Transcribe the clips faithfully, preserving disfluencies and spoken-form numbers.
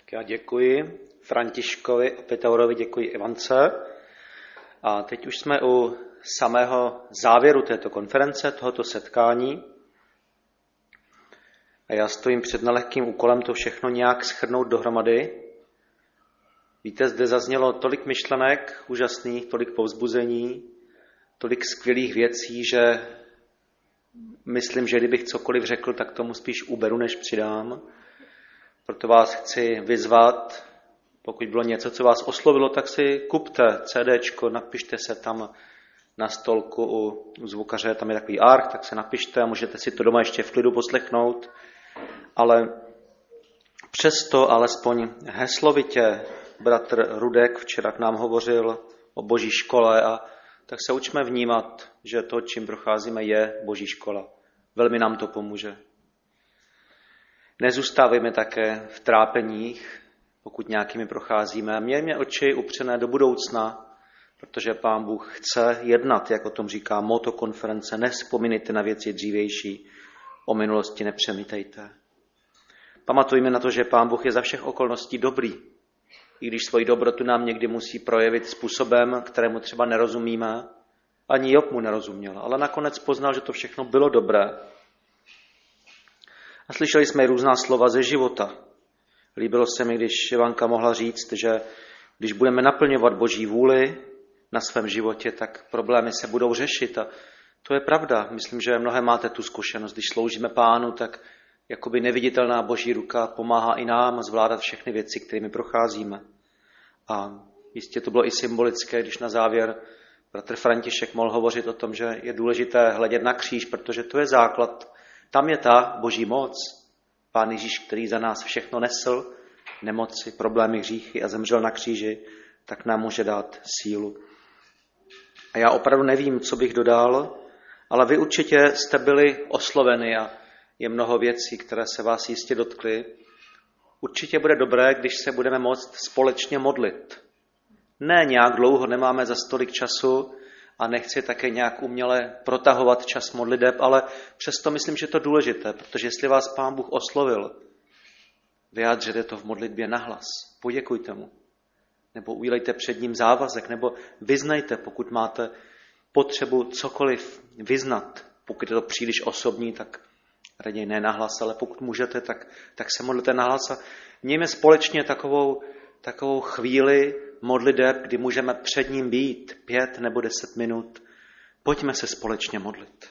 Já děkuji Františkovi a Pitaurovi, děkuji Ivance. A teď už jsme u samého závěru této konference, tohoto setkání. A já stojím před nelehkým úkolem to všechno nějak shrnout dohromady. Víte, zde zaznělo tolik myšlenek úžasných, tolik povzbuzení, tolik skvělých věcí, že myslím, že kdybych cokoliv řekl, tak tomu spíš uberu, než přidám. Proto vás chci vyzvat, pokud bylo něco, co vás oslovilo, tak si kupte CDčko, napište se tam na stolku u, u zvukaře, tam je takový arch, tak se napište a můžete si to doma ještě v klidu poslechnout. Ale přesto alespoň heslovitě bratr Rudek včera k nám hovořil o Boží škole a tak se učme vnímat, že to, čím procházíme, je Boží škola. Velmi nám to pomůže. Nezůstávejme také v trápeních, pokud nějakými procházíme. Mějme oči upřené do budoucna, protože Pán Bůh chce jednat, jak o tom říká motto konference. Nevzpomínejte na věci dřívější, o minulosti nepřemítejte. Pamatujme na to, že Pán Bůh je za všech okolností dobrý, i když svoji dobrotu nám někdy musí projevit způsobem, kterému třeba nerozumíme. Ani Job mu nerozuměl, ale nakonec poznal, že to všechno bylo dobré. A slyšeli jsme i různá slova ze života. Líbilo se mi, když Ivanka mohla říct, že když budeme naplňovat Boží vůli na svém životě, tak problémy se budou řešit. A to je pravda. Myslím, že mnohé máte tu zkušenost. Když sloužíme Pánu, tak jakoby neviditelná Boží ruka pomáhá i nám zvládat všechny věci, kterými procházíme. A jistě to bylo i symbolické, když na závěr bratr František mohl hovořit o tom, že je důležité hledět na kříž, protože to je základ. Tam je ta Boží moc. Pán Ježíš, který za nás všechno nesl, nemoci, problémy, hříchy a zemřel na kříži, tak nám může dát sílu. A já opravdu nevím, co bych dodal, ale vy určitě jste byli osloveni a je mnoho věcí, které se vás jistě dotkly. Určitě bude dobré, když se budeme moct společně modlit. Ne nějak dlouho, nemáme za stolik času a nechci také nějak uměle protahovat čas modliteb, ale přesto myslím, že to je důležité, protože jestli vás Pán Bůh oslovil, vyjádřete to v modlitbě nahlas, poděkujte mu, nebo udělejte před ním závazek, nebo vyznejte, pokud máte potřebu cokoliv vyznat. Pokud je to příliš osobní, tak raději ne nahlas, ale pokud můžete, tak, tak se modlete nahlas a mějme společně takovou, takovou chvíli modliteb, kdy můžeme před ním být pět nebo deset minut. Pojďme se společně modlit.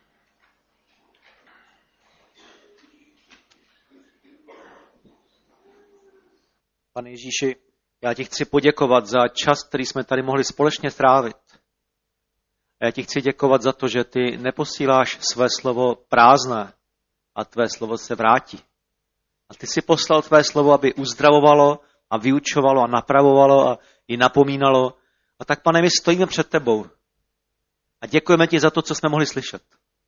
Pane Ježíši, já ti chci poděkovat za čas, který jsme tady mohli společně strávit. A já ti chci děkovat za to, že ty neposíláš své slovo prázdné a tvé slovo se vrátí. A ty jsi poslal tvé slovo, aby uzdravovalo a vyučovalo a napravovalo a i napomínalo. A tak, Pane, my stojíme před tebou a děkujeme ti za to, co jsme mohli slyšet.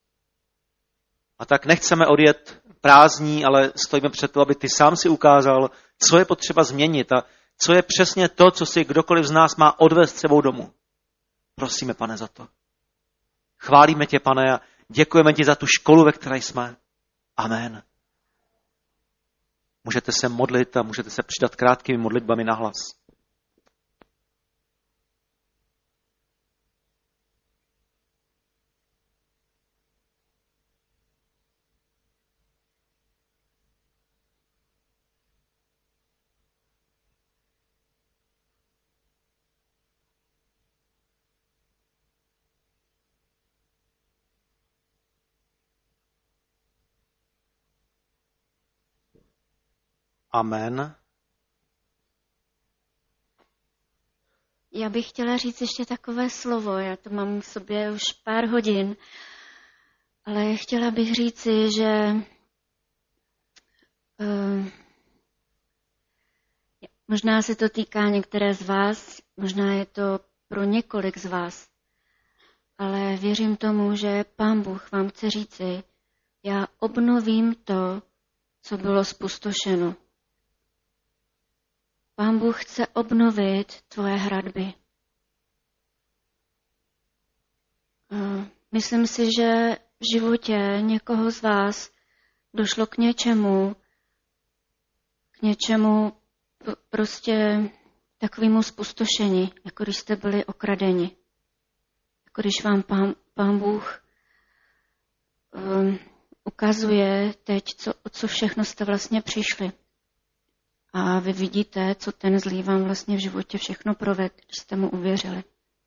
A tak nechceme odjet prázdní, ale stojíme před tebou, aby ty sám si ukázal, co je potřeba změnit a co je přesně to, co si kdokoliv z nás má odvést sebou domů. Prosíme, Pane, za to. Chválíme tě, Pane, a děkujeme ti za tu školu, ve které jsme. Amen. Můžete se modlit a můžete se přidat krátkými modlitbami na hlas. Amen. Já bych chtěla říct ještě takové slovo, já to mám v sobě už pár hodin, ale chtěla bych říci, že uh, možná se to týká některé z vás, možná je to pro několik z vás, ale věřím tomu, že Pán Bůh vám chce říci, já obnovím to, co bylo zpustošeno. Pán Bůh chce obnovit tvoje hradby. Myslím si, že v životě někoho z vás došlo k něčemu, k něčemu prostě takovému spustošení, jako když jste byli okradeni. Jako když vám pán, pán Bůh um, ukazuje teď, co, o co všechno jste vlastně přišli. A vy vidíte, co ten zlý vám vlastně v životě všechno provedl, když jste mu uvěřili.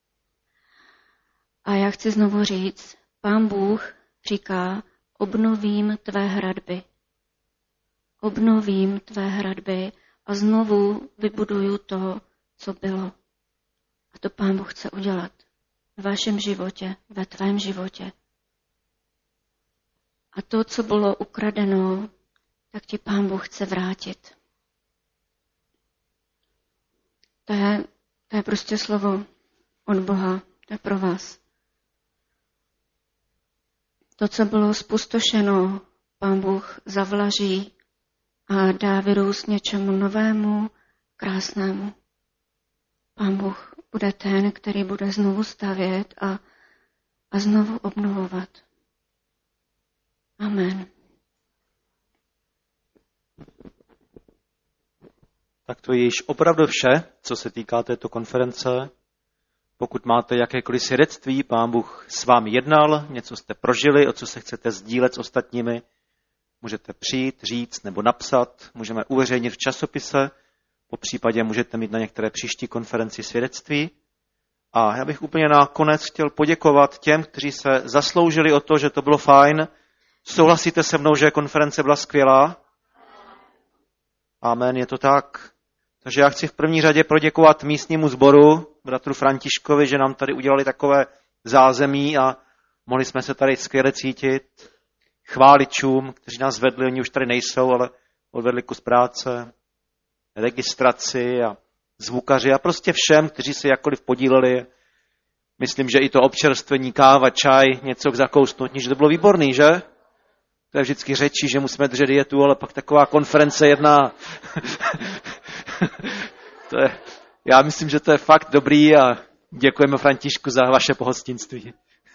A já chci znovu říct, pán Bůh říká, obnovím tvé hradby. Obnovím tvé hradby a znovu vybuduju to, co bylo. A to pán Bůh chce udělat v vašem životě, ve tvém životě. A to, co bylo ukradeno, tak ti pán Bůh chce vrátit. To je, to je prostě slovo od Boha, to je pro vás. To, co bylo spustošeno, pán Bůh zavlaží a dá vyrůst něčemu novému, krásnému. Pán Bůh bude ten, který bude znovu stavět a, a znovu obnovovat. Amen. Tak to je již opravdu vše, co se týká této konference. Pokud máte jakékoliv svědectví, pán Bůh s vámi jednal, něco jste prožili, o co se chcete sdílet s ostatními, můžete přijít, říct nebo napsat, můžeme uveřejnit v časopise, po případě můžete mít na některé příští konferenci svědectví. A já bych úplně nakonec chtěl poděkovat těm, kteří se zasloužili o to, že to bylo fajn. Souhlasíte se mnou, že konference byla skvělá? Amen, je to tak. Takže já chci v první řadě poděkovat místnímu sboru, bratru Františkovi, že nám tady udělali takové zázemí a mohli jsme se tady skvěle cítit. Chváličům, kteří nás vedli, oni už tady nejsou, ale odvedli kus práce, registraci a zvukaři a prostě všem, kteří se jakkoliv podíleli. Myslím, že i to občerstvení, káva, čaj, něco k zakousnutí, že to bylo výborný, že? To je vždycky řečí, že musíme držet dietu, ale pak taková konference jedna. To je, já myslím, že to je fakt dobrý a děkujeme Františku za vaše pohostinství.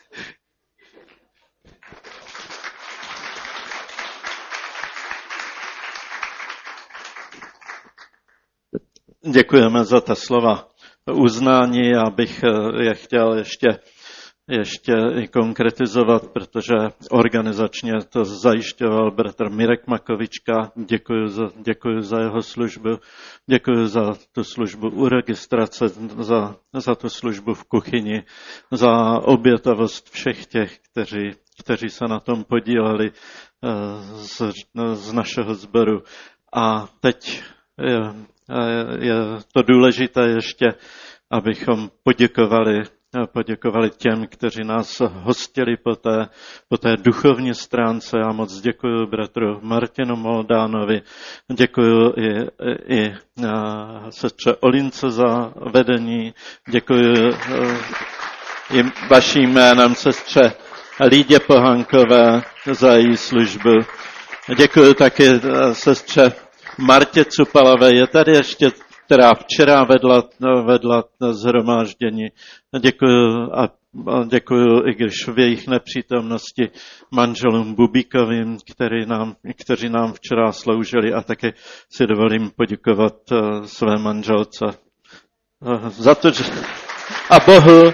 Děkujeme za ta slova uznání. Já bych je chtěl ještě, ještě i konkretizovat, protože organizačně to zajišťoval bratr Mirek Makovička. Děkuji za, děkuji za jeho službu. Děkuji za tu službu u registrace, za, za tu službu v kuchyni, za obětavost všech těch, kteří, kteří se na tom podíleli z, z našeho sboru. A teď je, je to důležité ještě, abychom poděkovali, poděkovali těm, kteří nás hostili po té, po té duchovní stránce. Já moc děkuji bratru Martinu Moldánovi, děkuji i, i, i sestře Olince za vedení, děkuji i vaším jménem sestře Lídě Pohankové za její službu. Děkuji taky sestře Martě Cupalové, je tady ještě, která včera vedla, vedla shromáždění. Děkuji a, a děkuji, i když v jejich nepřítomnosti, manželům Bubíkovým, který nám, kteří nám včera sloužili, a taky si dovolím poděkovat uh, své manželce uh, za to, že... A Bohu,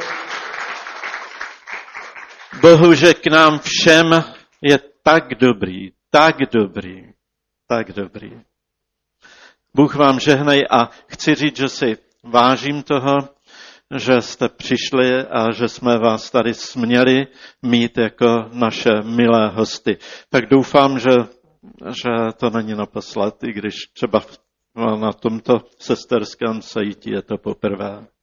Bohu, že k nám všem je tak dobrý, tak dobrý, tak dobrý. Bůh vám žehnej a chci říct, že si vážím toho, že jste přišli a že jsme vás tady směli mít jako naše milé hosty. Tak doufám, že, že to není naposled, i když třeba na tomto sesterském sejti je to poprvé.